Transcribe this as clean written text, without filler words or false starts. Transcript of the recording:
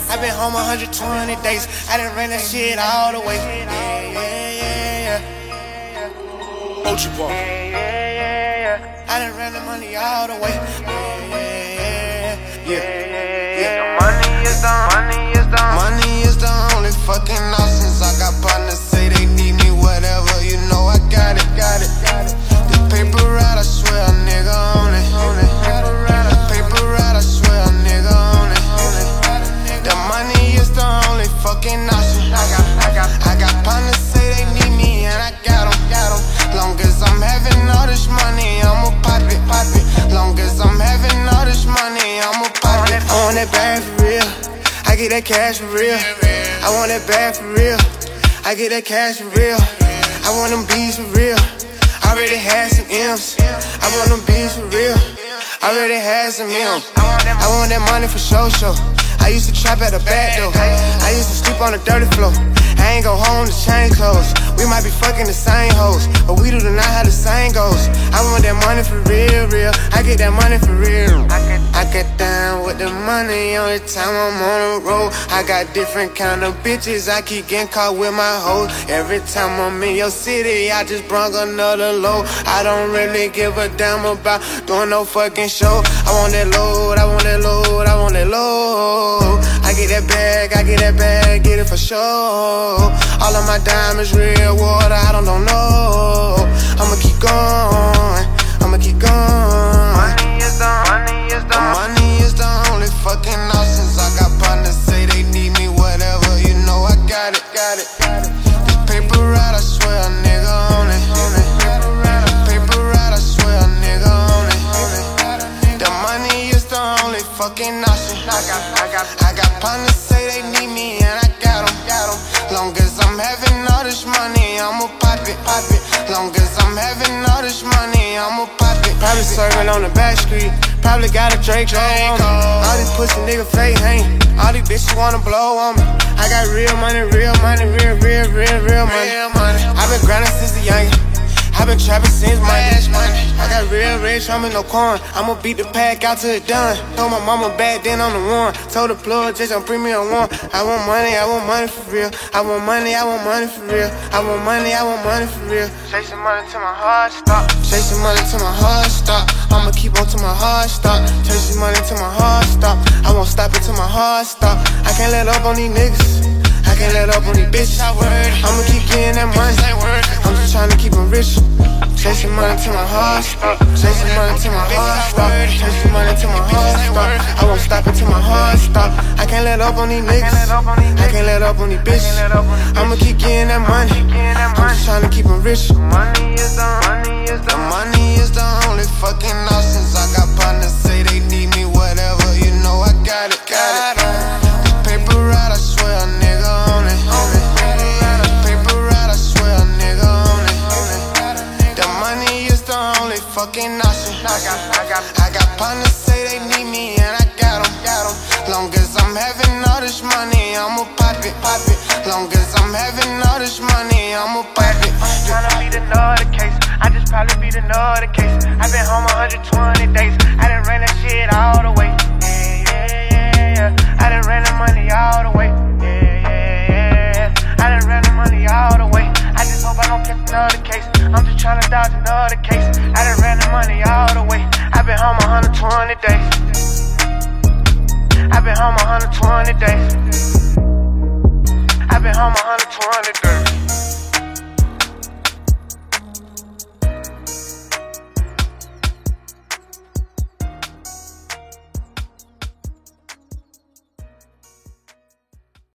I been home 120 days. I done ran that shit all the way. Yeah. Ochi Park. I done ran the money all the way. Yeah. Money is the only fucking options. I got partners say they need me, whatever. You know I got it. The paper route, I swear a nigga on it. The paper route, I swear a nigga on it. The money is the only fucking option. I got partners say they need me and I got 'em. Long as I'm having all this money, I'ma pop it. Long as I'm having all this money, I'ma pop it. I want that bag for real. I get that cash for real. I want that bag for real. I get that cash for real. I want them B's for real. I already had some M's. I want them B's for real. I already had some M's. I want that money for show. I used to trap at the back door. I used to sleep on the dirty floor. I ain't go home to change clothes. We might be fucking the same hoes, but we do not have the same goals. I want that money for real. I get that money for real. I get down with the money on the time I'm on the road. I got different kind of bitches. I keep getting caught with my hoes. Every time I'm in your city, I just brung another load. I don't really give a damn about doing no fucking show. I want that load. I want that load. I want that load. I get that bag, get it for sure. All of my diamonds real water, I don't know. I'ma keep going. Money is the only fucking options. I got partners say they need me, whatever. You know I got it. This paper route, I swear a nigga on it. Paper route, I swear a nigga on it. The money is the only fucking option. I got partners say they need me and I got 'em. Long as I'm having all this money, I'ma pop it. Long as I'm having all this money, I'ma pop it. Probably serving on the back street. Probably got a Drake on me. All these pussy niggas fake hang. All these bitches wanna blow on me. I got real money, real money. I been grinding since the youngin'. I been trapping since money. I got real rich, I'm in no corn. I'ma beat the pack out till it done. Told my mama back then I'm the one. Told the plug just on premium one. I want money for real. I want money for real. I want money for real. Chasing money till my heart stop. I'ma keep on till my heart stop. Chasing money till my heart stop. I won't stop until my heart stop. I can't let up on these niggas. I can't let up on these bitches. I'ma keep getting that money. I'm just tryna keep them rich. Chasing money till my heart stop. Chasing money till my heart stop. Chasing money till my heart stop. I won't stop until my heart stop. I can't let up on these niggas. I can't let up on these bitches. I'ma keep getting that money. I'm just tryna keep them rich. Money is the only fucking options. I got partners say they need me, whatever. You know I got it. This paper route, I swear a nigga on it. Paper route, I swear a nigga on it. The money is the only fucking option. I got partners say they need me and I got 'em. Long as I'm having all this money, I'ma pop it. Long as I'm having all this money, I'ma pop it. I'm tryna be the another case. I just probably be the another case. I been home 120 days. I done ran that shit all the way. Yeah. I done ran the money all the way. Yeah. I done ran the money all the way. I just hope I don't catch another case. I'm just tryna dodge another case. I done ran the money all the way. I been home 120 days. I been home 120 days. I been home 120 days.